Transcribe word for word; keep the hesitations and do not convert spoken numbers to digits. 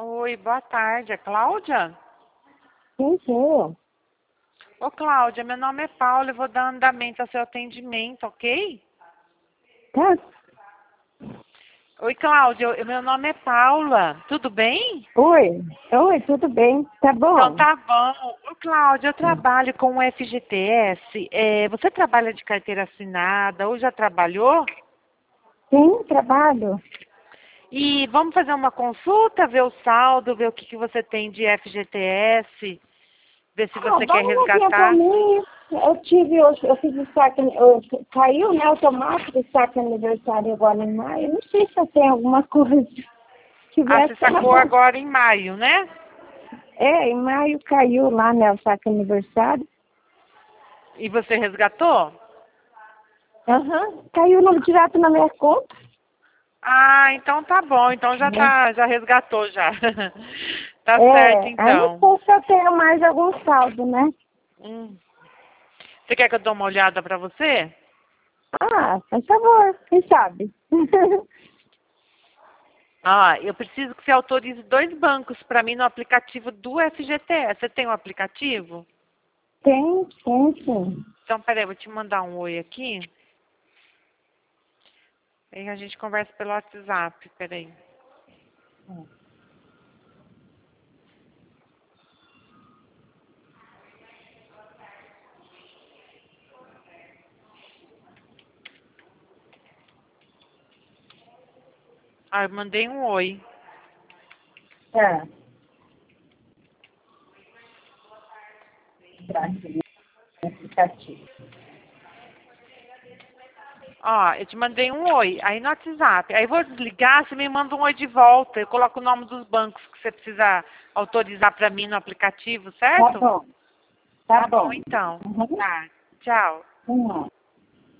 Oi, boa tarde. É Cláudia? Sim, sou. Ô, Cláudia, meu nome é Paula. Eu vou dar andamento ao seu atendimento, ok? Tá. Oi, Cláudia. eu- Meu nome é Paula. Tudo bem? Oi. Oi, tudo bem? Tá Então bom? tá bom. Ô, Cláudia, eu trabalho com o F G T S. É, você trabalha de carteira assinada ou já trabalhou? Sim, trabalho. E vamos fazer uma consulta, ver o saldo, ver o que, que você tem de F G T S, ver se Ah, você dá quer uma olhadinha pra resgatar. mim. Eu tive, eu, eu fiz o saque, eu, caiu, né, automático o saque aniversário agora em maio. Não sei se eu tenho alguma coisa. Se Ah, você tivesse, era sacou bom. agora em maio, né? É, em maio caiu lá, né, o saque aniversário. E você resgatou? Aham, caiu no, direto na minha conta. Ah, então tá bom. Então já Né? tá, já resgatou já. Tá certo, É, aí não então. sei se eu tenho mais algum saldo, né? Hum. Você quer que eu dê uma olhada pra você? Ah, faz favor, quem sabe? Ah, eu preciso que você autorize dois bancos pra mim no aplicativo do F G T S. Você tem o aplicativo? Tem, tem sim. Então, peraí, eu vou te mandar um oi aqui. Aí a gente conversa pelo WhatsApp, peraí. Ah, eu mandei um oi. Tá. Brasil, aplicativo. Ó, eu te mandei um oi, aí no WhatsApp. Aí eu vou desligar, você me manda um oi de volta. Eu coloco o nome dos bancos que você precisa autorizar pra mim no aplicativo, Tá certo? bom, tá Tá bom, bom. então. Uhum. Tá. Tchau. Uhum.